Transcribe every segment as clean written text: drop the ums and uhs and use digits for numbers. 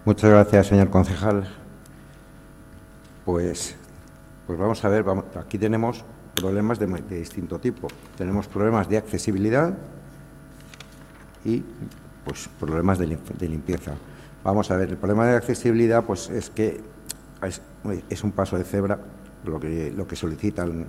Muchas gracias, señor concejal. Pues vamos a ver, aquí tenemos problemas de distinto tipo. Tenemos problemas de accesibilidad y pues problemas de limpieza. Vamos a ver, el problema de accesibilidad pues es que es un paso de cebra lo que solicitan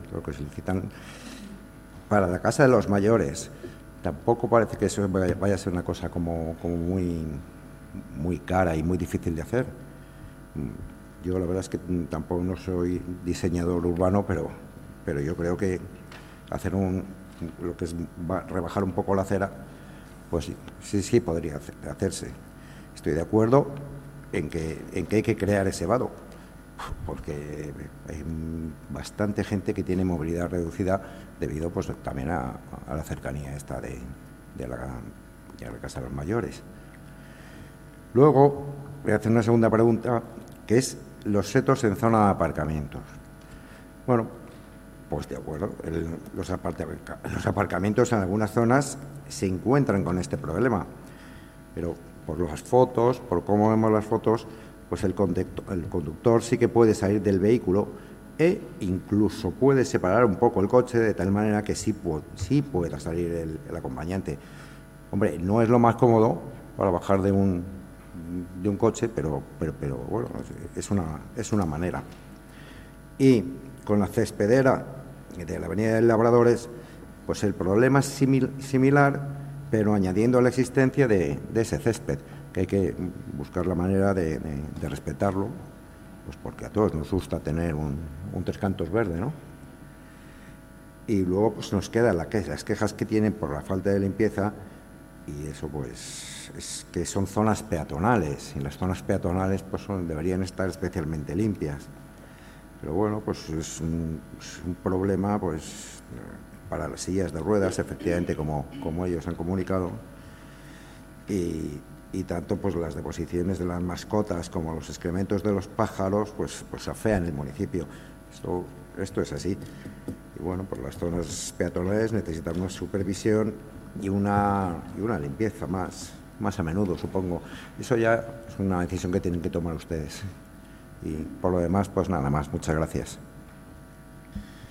para la casa de los mayores. Tampoco parece que eso vaya a ser una cosa como muy cara y muy difícil de hacer. Yo la verdad es que tampoco no soy diseñador urbano, pero yo creo que hacer lo que es rebajar un poco la acera, pues sí podría hacerse. Estoy de acuerdo en que hay que crear ese vado, porque hay bastante gente que tiene movilidad reducida debido pues también a la cercanía esta de la casa de los mayores. Luego voy a hacer una segunda pregunta, que es los setos en zona de aparcamientos. Bueno, pues de acuerdo, los aparcamientos en algunas zonas se encuentran con este problema, pero por las fotos, por cómo vemos las fotos, pues el conductor sí que puede salir del vehículo e incluso puede separar un poco el coche de tal manera que sí pueda salir el acompañante. Hombre, no es lo más cómodo para bajar de un coche, pero bueno, es una manera. Y con la cespedera de la Avenida de Labradores, pues el problema es similar, pero añadiendo la existencia de ese césped, que hay que buscar la manera de respetarlo, pues porque a todos nos gusta tener un tres cantos verde, ¿no? Y luego pues nos quedan las quejas que tienen por la falta de limpieza, y eso pues es que son zonas peatonales, y las zonas peatonales pues deberían estar especialmente limpias. Pero bueno, pues es un problema pues para las sillas de ruedas, efectivamente, como ellos han comunicado, y tanto pues las deposiciones de las mascotas como los excrementos de los pájaros pues afean el municipio. Esto es así. Y bueno, pues las zonas peatonales necesitan una supervisión y una limpieza más a menudo, supongo. Eso ya es una decisión que tienen que tomar ustedes. Y por lo demás, pues nada más. Muchas gracias.